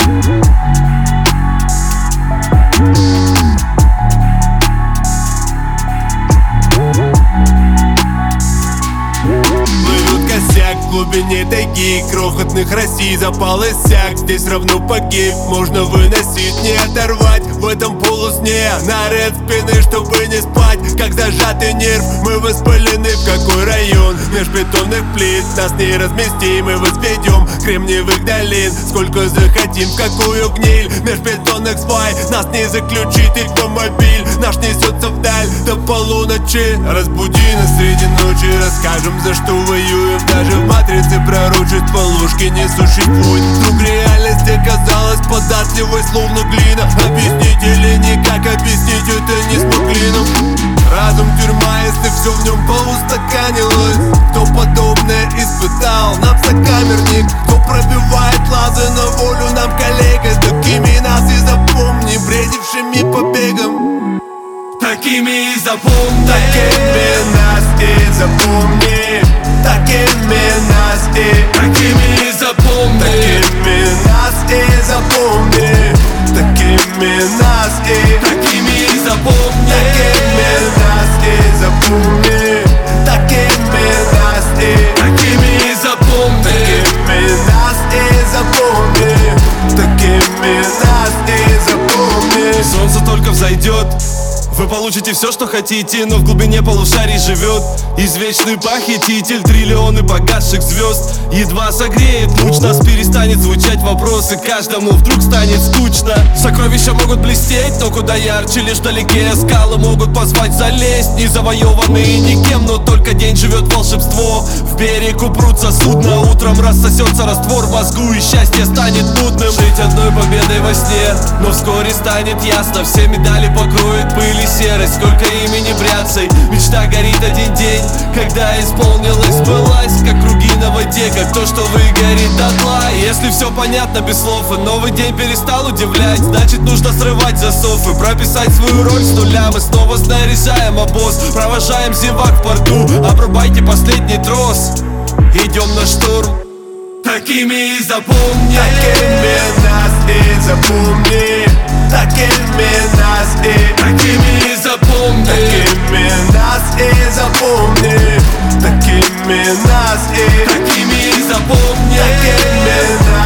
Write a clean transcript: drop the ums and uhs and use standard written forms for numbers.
В глубине тайги крохотных России запал иссяк. Здесь равно погиб, можно выносить, не оторвать. В этом полусне наряд спины, чтобы не спать. Как зажатый нерв, мы воспалены. В какой район? Межбетонных плит нас не разместим, мы возведем кремниевых долин. Сколько захотим, в какую гниль межбетонных свай. Нас не заключит электромобиль, наш несется вдаль до полуночи. Разбуди нас среди ночи, расскажем, за что воюем. Даже в матрице пророчества ложки не существует. Вдруг реальность оказалась податливой, словно глина. Объяснить или никак объяснить это не смогли нам. Разум тюрьма, если все в нем поустаканилось. Кто подобное испытал, нам сокамерник. Кто пробивает лазы на волю, нам коллега. Такими нас и запомни, бредившими побегом. Такими и запомни. Такими нас и запомни. Такими нас и Такими и запомни. Такими нас и запомни. Такими нас и Такими и запомни. Такими нас и запомни. Такими нас и Такими и запомни. Такими нас и запомни. Такими нас и запомни. Солнце только взойдет, вы получите все, что хотите, но в глубине полушарий живет извечный похититель. Триллионы погасших звезд едва согреет луч. Нас перестанет звучать вопросы, каждому вдруг станет скучно. Сокровища могут блестеть, но куда ярче, лишь вдалеке. Скалы могут позвать залезть, не завоеванные никем, но только день живет волшебство. В берег упрутся судно, утром рассосется раствор в мозгу, и счастье станет нудным. Жить одной победой во сне, но вскоре станет ясно. Все медали покроет пыль и серость, сколько имени бряцей. Мечта горит один день, когда исполнилась, сбылась, как круги на воде, как то, что выгорит дотла. Если все понятно без слов, и новый день перестал удивлять, значит нужно срывать засов и прописать свою роль с нуля. Мы снова снаряжаем обоз, провожаем зевак в порту. Обрубайте последний трос, идем на штурм. Такими и запомни. Такими нас и запомни. Такими нас и Такими и запомни. Такими нас и запомни. Такими нас и Такими и запомни. Такими нас